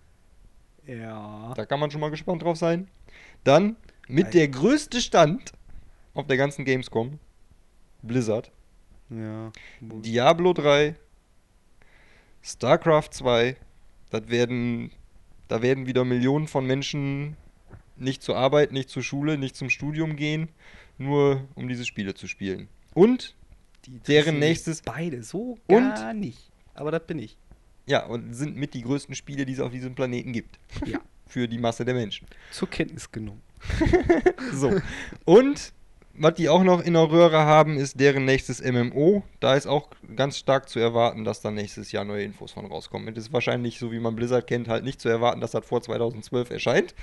Ja. Da kann man schon mal gespannt drauf sein. Dann mit Ei. der größte Stand auf der ganzen Gamescom, Blizzard, Ja. Diablo drei, StarCraft zwei. Das werden, da werden wieder Millionen von Menschen nicht zur Arbeit, nicht zur Schule, nicht zum Studium gehen, nur um diese Spiele zu spielen. Und Die deren interessieren nächstes- mich beide so Und- gar nicht. Aber das bin ich. ja, und sind mit die größten Spiele, die es auf diesem Planeten gibt. Ja. Für die Masse der Menschen. Zur Kenntnis genommen. So. Und Was die auch noch in der Röhre haben, ist deren nächstes M M O. Da ist auch ganz stark zu erwarten, dass da nächstes Jahr neue Infos von rauskommen. Es ist wahrscheinlich, so wie man Blizzard kennt, halt nicht zu erwarten, dass das vor zweitausendzwölf erscheint.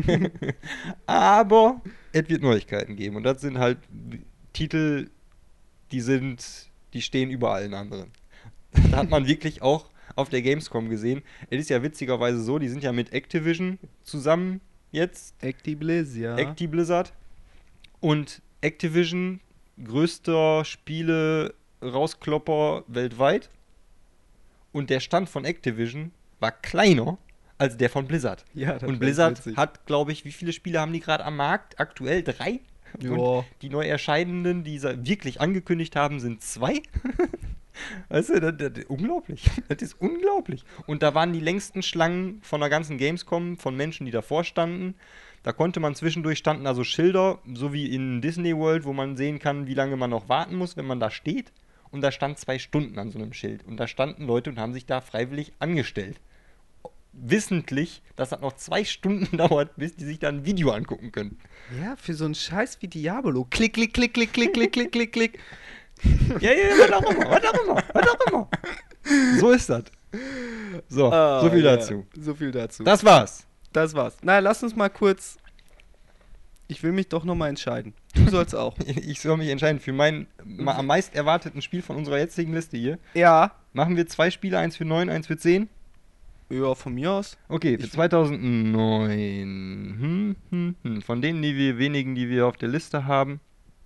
Aber es wird Neuigkeiten geben. Und das sind halt Titel, die sind, die stehen über allen anderen. Da hat man wirklich auch auf der Gamescom gesehen. Es ist ja witzigerweise so, die sind ja mit Activision zusammen jetzt. Acti-Blizz, ja. Acti-Blizzard. Und Activision, größter Spiele-Rausklopper weltweit. Und der Stand von Activision war kleiner als der von Blizzard. Ja, das Und war Blizzard witzig. hat, glaube ich, wie viele Spiele haben die gerade am Markt? Aktuell drei? Ja. Und die neu erscheinenden, die sie wirklich angekündigt haben, sind zwei. Weißt du, das, das ist unglaublich. Das ist unglaublich. Und da waren die längsten Schlangen von der ganzen Gamescom von Menschen, die davor standen. Da konnte man zwischendurch, standen also Schilder, so wie in Disney World, wo man sehen kann, wie lange man noch warten muss, wenn man da steht. Und da stand zwei Stunden an so einem Schild. Und da standen Leute und haben sich da freiwillig angestellt. Wissentlich, dass das noch zwei Stunden dauert, bis die sich da ein Video angucken können. Ja, für so einen Scheiß wie Diablo. Klick, klick, klick, klick, klick, klick, klick, klick, klick. Ja, ja, was auch immer, was auch immer, was auch immer. So ist das. So, Ah, so viel ja. dazu. So viel dazu. Das war's. Das war's. Na, lass uns mal kurz. Ich will mich doch nochmal entscheiden. Du sollst auch. Ich soll mich entscheiden für mein ma- am meist erwarteten Spiel von unserer jetzigen Liste hier. Ja. Machen wir zwei Spiele, eins für neun, eins für zehn? Ja, von mir aus. Okay, für Ich- zweitausendneun. Hm, hm, hm. Von denen, die wir wenigen, die wir auf der Liste haben.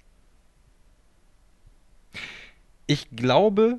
Ich glaube,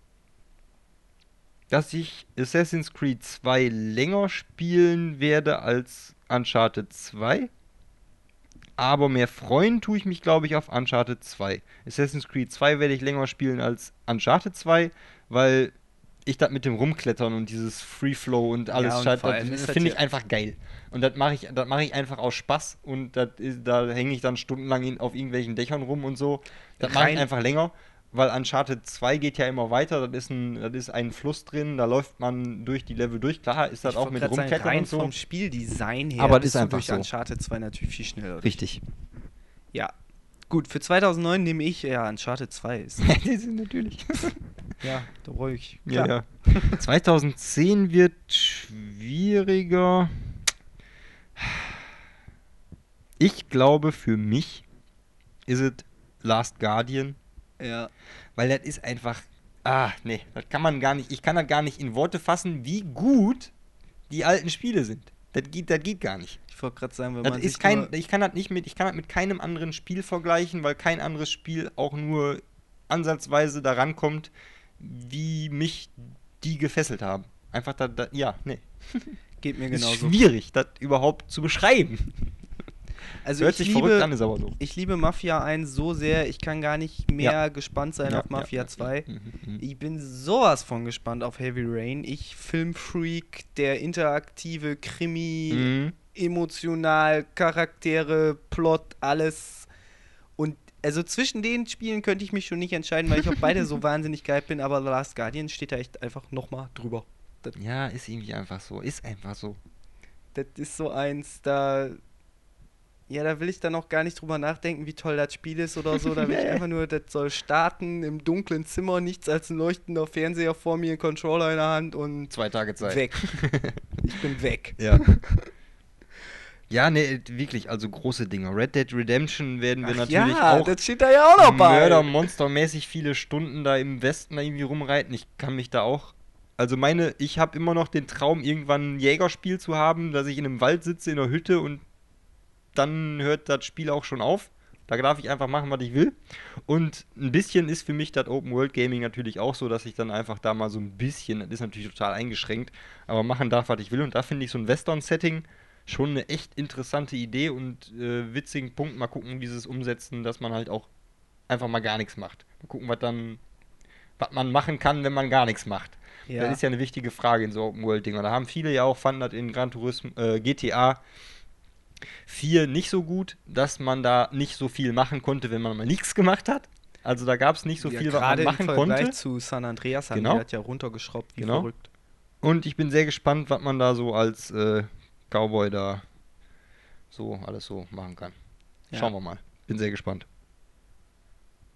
dass ich Assassin's Creed zwei länger spielen werde als Uncharted zwei. Aber mehr freuen tue ich mich, glaube ich, auf Uncharted zwei. Assassin's Creed zwei werde ich länger spielen als Uncharted zwei, weil ich das mit dem Rumklettern und dieses Free Flow und alles, Ja, und scheint- vor das, allem ist das das finde ich ja- einfach geil. Und das mache ich, das mache ich einfach aus Spaß und das ist, da hänge ich dann stundenlang in, auf irgendwelchen Dächern rum und so. Das mache ich Rein- einfach länger, weil Uncharted zwei geht ja immer weiter. Das ist ein, das ist ein Fluss drin, da läuft man durch die Level durch. Klar ist das Ich auch wollte mit grad sagen, Rumklettern rein und so. vom Spieldesign her Aber das bist ist du einfach durch so. Uncharted zwei natürlich viel schneller. Richtig. Ja. Gut, für zweitausendneun nehme ich ja Uncharted zwei. Ist, Die sind natürlich. ja, da ruhig. Ja, ja. zweitausendzehn wird schwieriger. Ich glaube, für mich ist es Last Guardian, Ja. weil das ist einfach. Ah, nee, das kann man gar nicht. Ich kann das gar nicht in Worte fassen, wie gut die alten Spiele sind. Das geht, das geht gar nicht. Ich wollte gerade sagen, wenn Das man ist sich kein, nur, ich kann das nicht mit, ich kann das mit keinem anderen Spiel vergleichen, weil kein anderes Spiel auch nur ansatzweise daran kommt, wie mich die gefesselt haben. Einfach da, da ja, nee. geht mir Ist genauso. schwierig, das überhaupt zu beschreiben. Also Hört ich sich verrückt liebe, an, ist aber so. ich liebe Mafia eins so sehr, ich kann gar nicht mehr Ja. gespannt sein Ja, auf Mafia ja, zwei. Mhm, mhm. Ich bin sowas von gespannt auf Heavy Rain. Ich Filmfreak, der interaktive Krimi, Mhm. emotional, Charaktere, Plot, alles. Und also zwischen den Spielen könnte ich mich schon nicht entscheiden, weil ich auf beide so wahnsinnig geil bin, aber The Last Guardian steht da echt einfach nochmal drüber. Ja, ist irgendwie einfach so. Ist einfach so. Das ist so eins, da. Ja, da will ich dann auch gar nicht drüber nachdenken, wie toll das Spiel ist oder so. Da will ich Nee. einfach nur, das soll starten im dunklen Zimmer, nichts als ein leuchtender Fernseher vor mir, ein Controller in der Hand und Zwei Tage Zeit. weg. Ich bin weg. Ja. Ja, nee, wirklich, also große Dinger. Red Dead Redemption werden wir Ach natürlich ja, auch das steht da ja auch noch bei. mördermonstermäßig viele Stunden da im Westen da irgendwie rumreiten. Ich kann mich da auch. Also meine, ich habe immer noch den Traum, irgendwann ein Jägerspiel zu haben, dass ich in einem Wald sitze, in einer Hütte und dann hört das Spiel auch schon auf. Da darf ich einfach machen, was ich will. Und ein bisschen ist für mich das Open World Gaming natürlich auch so, dass ich dann einfach da mal so ein bisschen, das ist natürlich total eingeschränkt, aber machen darf, was ich will. Und da finde ich so ein Western-Setting schon eine echt interessante Idee und äh, witzigen Punkt. Mal gucken, wie sie es umsetzen, dass man halt auch einfach mal gar nichts macht. Mal gucken, was dann, was man machen kann, wenn man gar nichts macht. Ja. Das ist ja eine wichtige Frage in so Open-World-Dinger. Da haben viele ja auch, fanden das in Gran Turismo, äh, G T A vier nicht so gut, dass man da nicht so viel machen konnte, wenn man mal nichts gemacht hat. Also da gab es nicht so Ja, viel, was man gerade machen im Vergleich konnte. zu San Andreas haben Genau. die das ja runtergeschraubt, wie Genau. verrückt. Und ich bin sehr gespannt, was man da so als äh, Cowboy da so alles so machen kann. Ja. Schauen wir mal. Bin sehr gespannt.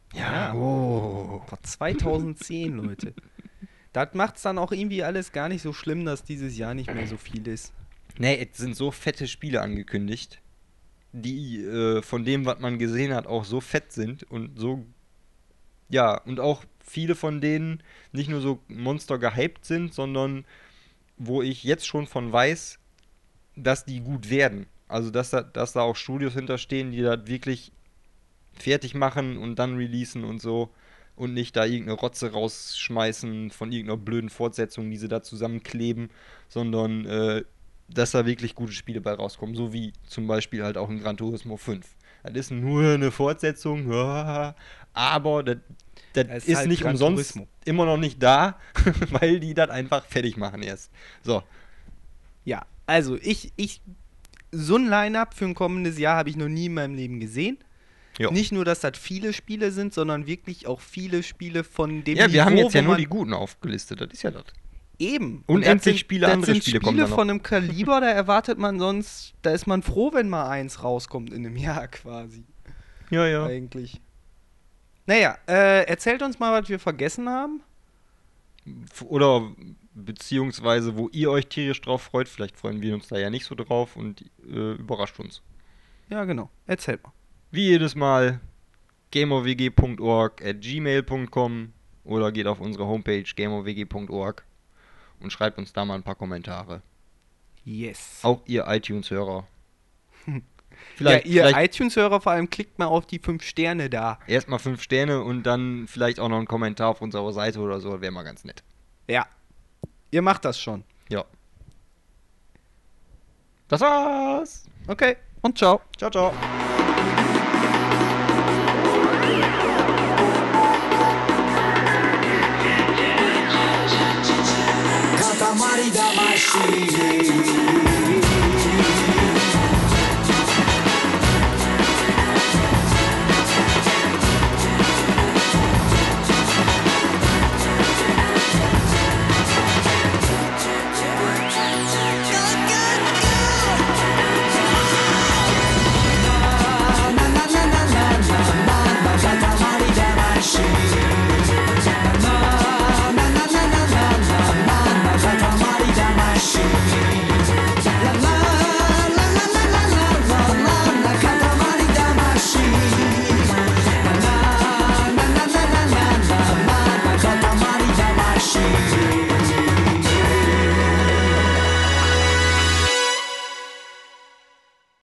Ja, oh. Boah, zweitausendzehn, Leute. Das macht's dann auch irgendwie alles gar nicht so schlimm, dass dieses Jahr nicht mehr so viel ist. Nee, es sind so fette Spiele angekündigt, die äh, von dem, was man gesehen hat, auch so fett sind und so, ja, und auch viele von denen nicht nur so Monster gehypt sind, sondern wo ich jetzt schon von weiß, dass die gut werden. Also, dass da, dass da auch Studios hinterstehen, die das wirklich fertig machen und dann releasen und so und nicht da irgendeine Rotze rausschmeißen von irgendeiner blöden Fortsetzung, die sie da zusammenkleben, sondern äh, dass da wirklich gute Spiele bei rauskommen, so wie zum Beispiel halt auch in Gran Turismo fünf. Das ist nur eine Fortsetzung, ja, aber das, das Das ist ist halt nicht Gran umsonst Turismo. immer noch nicht da, weil die das einfach fertig machen erst. So, Ja, also ich, ich, so ein Line-Up für ein kommendes Jahr habe ich noch nie in meinem Leben gesehen. ja. Nicht nur, dass das viele Spiele sind, sondern wirklich auch viele Spiele von dem Ja, wir Niveau, haben jetzt ja wo nur man die guten aufgelistet, das ist ja das. eben. Unendlich das sind, Spiele, das andere sind Spiele Spiele kommen da noch. von einem Kaliber, da erwartet man sonst, da ist man froh, wenn mal eins rauskommt in einem Jahr quasi. Ja, ja. Eigentlich. Naja, äh, erzählt uns mal, was wir vergessen haben. F- Oder beziehungsweise, wo ihr euch tierisch drauf freut, vielleicht freuen wir uns da ja nicht so drauf und äh, überrascht uns. Ja, genau. Erzählt mal. Wie jedes Mal gamerwg punkt org at gmail punkt com oder geht auf unsere Homepage gamerwg punkt org und schreibt uns da mal ein paar Kommentare. Yes. Auch ihr iTunes-Hörer. Ja, Vielleicht, ihr vielleicht iTunes-Hörer vor allem klickt mal auf die fünf Sterne da. erstmal fünf Sterne und dann vielleicht auch noch einen Kommentar auf unserer Seite oder so, wäre mal ganz nett. Ja. Ihr macht das schon. Ja. Das war's. Okay. Und ciao. Ciao, ciao. Katamari Damacy.